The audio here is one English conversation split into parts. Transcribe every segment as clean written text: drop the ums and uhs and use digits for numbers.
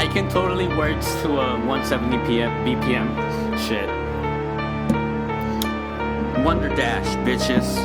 I can totally words to a 170 BPM shit. Wonder Dash, bitches.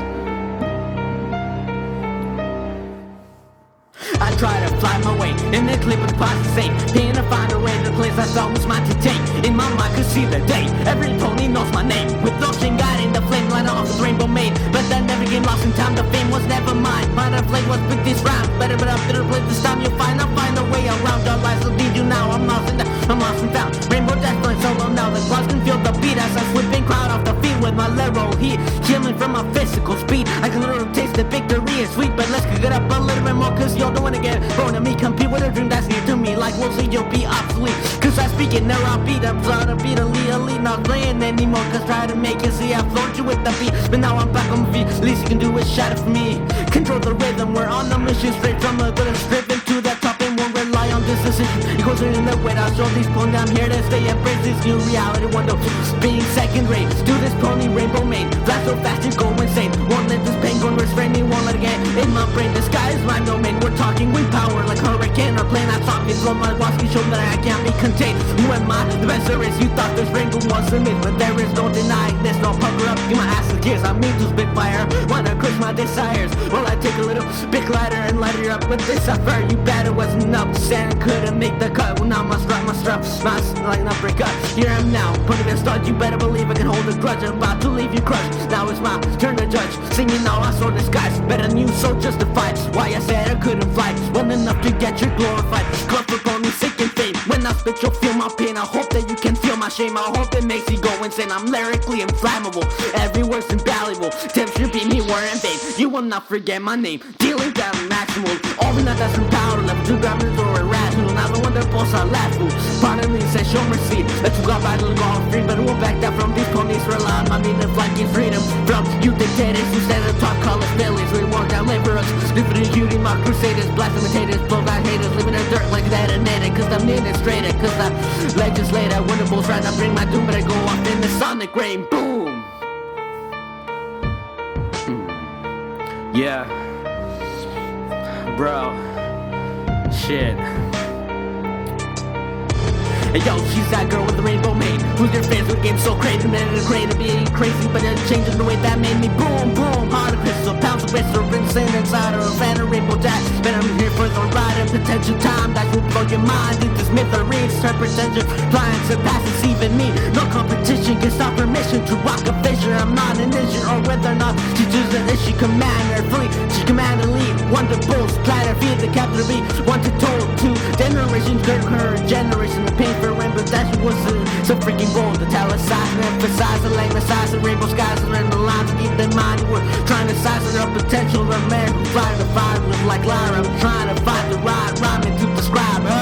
I try to fly my way in the clip of the posse say, paying to find a way to the place I thought was mine to take. In my mind could see the day, every pony knows my name. With no shame got in the flame line off the rainbow made. But that never get lost in time, the fame was never mine. Might have played was with this rhyme, better but up to the plate this time. You'll find I'll find a way around. Your lies will lead you now, I'm lost and found. Rainbow Dash going solo now, the clouds can feel the beat as I sweeping crowd off the field with my literal heat. Killing from my physical speed, I can literally taste the victory is sweet. But let's kick it up a little bit more, cause you're doing again. Born to me, compete with a dream that's near to me. Like Wolsey, you'll be obsolete. Cause I speak it, never I'll beat up. Trying to beat elite, not playing anymore. Cause try to make you see I floored you with the beat. But now I'm back on my feet, least you can do is shatter for me. Control the rhythm, we're on a mission straight from a good strip into the top and won't rely on this decision. It goes in the way, I'll show these ponies I'm here to stay. Embrace this new reality, one of being second rate. Do this pony rainbow main, flash so fast you go insane. Won't let this pain go restraining, won't let it get in my brain. The sky is my domain, we're talking wind power like hurricane or plane. I talk it, blow my wasky show that I can't be contained. Who am I? The best there is. You thought this rainbow was a myth, but there is no denying this. No pucker up, give my ass a kiss. I mean to spit fire, wanna crush my desires. Well, I take a little bit lighter and light it up with this affair. You bet it wasn't enough, sand couldn't make the cut. Well, now my strap, like not break up. Here I am now, putting a start. You better believe I can hold a grudge. I'm about to leave you crushed. Now it's my turn to judge. Singing now, I saw the skies. Better than you, so justified. Why I said I couldn't fly. One enough to get you glorified. Club for only sick and fame. When I spit, you'll feel my pain. I hope that you can feel my shame. I hope it makes you go insane. I'm lyrically inflammable. Every word's invaluable. Tips should be me where I'm vain. You will not forget my name. Dealing down maximal. All the night that's some power left. 2 grams or irrational. Now the one that boss I laugh fool. Pardon me, says show mercy. Let you go by the all free. But we'll back down from these ponies. Rely on my meaning of flanking freedom. From you dictators who stand at the top, call us failures. We won't down labor us. Living in beauty, my crusaders. Blasphemators, blow back haters. Living in dirt like that and it. Cause I'm administrator. Cause I'm legislator. Winnables trying to bring my doom. But I go off in the sonic rain. Boom. Yeah. Bro. Shit. Hey yo, she's that girl with the rainbow mane. Who's your fans with games so crazy? Man, it's crazy to be crazy, but it's changing the way that made me boom, boom. Heart of crystal, pounds of crystal, rinsing inside her, a fan of rainbow dash. But I'm here for the ride and potential time that will blow your mind. It's this myth or reads, her pretension, flying surpasses even me. No competition can stop her mission to rock a vision. I'm not an engine, or whether or not she chooses that she command her fleet. She command her lead, wonder bulls, platter, feed the capital B. One to told, 2 generations, her generation, the pain for rainbow dash was so freaking bold. To italicize and emphasize the language size of rainbow skies and the lines to keep in mind. We're trying to size her potential. The man who's trying to find was like Lyra. I'm trying to find the right rhyming to describe her.